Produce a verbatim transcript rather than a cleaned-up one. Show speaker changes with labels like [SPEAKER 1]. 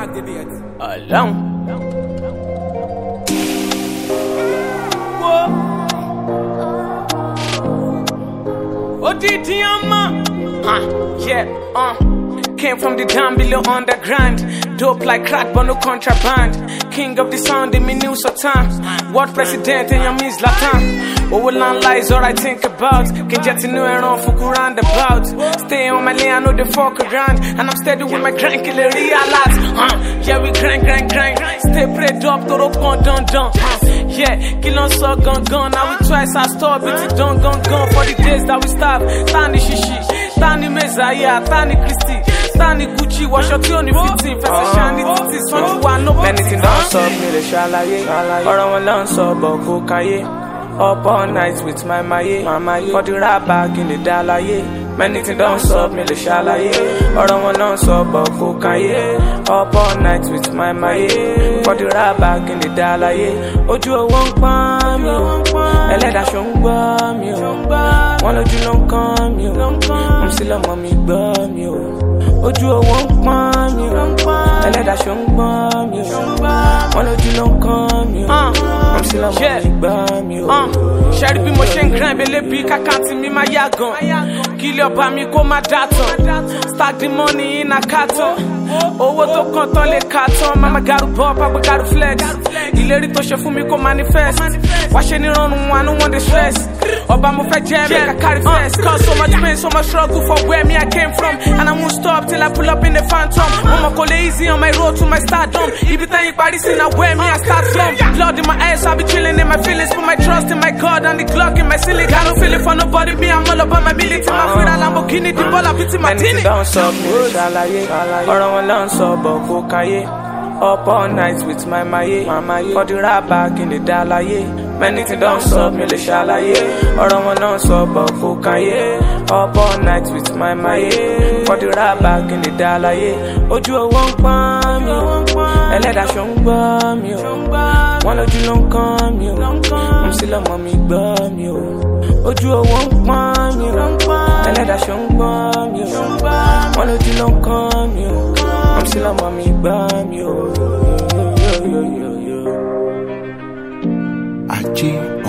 [SPEAKER 1] Alone. Oh, did Huh, yeah, uh. Came from the down below underground. Dope like crack, but no contraband. King of the sound in me new sultan. What president in your means Latin? What will on lies all I think about? Can get to know and on fuck around about. Stay on my lane, I know the fuck around. And I'm steady with my grind, kill it realize. Uh, yeah, we grind, grind, grind. Stay prayed up, throw up, gun, dun, dun. Uh, yeah, kill on so gun, gun. Now we twice, I stop it, done, gun, gun. For the days that we starve. Tani shishi, Tani Messiah, Tani Christy. Tani Gucci, wash your tea on the fifteen. Fast shiny titties, so you want no
[SPEAKER 2] anything don't stop me, the shalaye. Or I want learn so about go kaye. Up all night with my maye. For the rap back in the dalaye. Many things don't stop me, the shalaye. Or I want learn so about go kaye. Up all night with my maye. For the rap back in the dalaye. Oju won't palm you. Eleda shongba you. One of you don't come you. I'm still a mommy bum you. Oju won't palm you. Eleda shongba you. One of you don't come you. I'm still a mommy bum you.
[SPEAKER 1] Sherry be motion grind, baby, kakanti me my yagon. Kill your bami, go my data. Stack the money in a carton. Oh, what to control the carton. Mama got to pop, I got to flex. The lady to show for me, go manifest. Wash any run, I don't want the stress. Obama for jam, make a carry fast. Cause so much pain, so much struggle for where me I came from. And I won't stop till I pull up in the phantom. Mama call it easy on my road to my stardom. Every time you party, see now where me I start from. Blood in my eyes, I be chilling in my feelings. Put my trust in my God and the Glock in my ceiling. I don't feel it for nobody, me I'm all about my military. My food a Lamborghini, the ball I put in my tini.
[SPEAKER 2] Don't stop me, shalaye. Or I want learn so about go kaye. Up all night with my maye. For the rap back in the dalaye. Many things don't stop me, the shalaye. Or I want learn so about go kaye. Up all night with my maye. For the rap back in the dalaye. Oju won't palm you. Eleda shongba you. One of you don't come you. I'm still a mommy bum you. Oju won't palm you. Eleda shongba you. One of you don't come you. I'm still a mommy bum you. Yo, yo, yo, yo, yo.
[SPEAKER 3] Achi.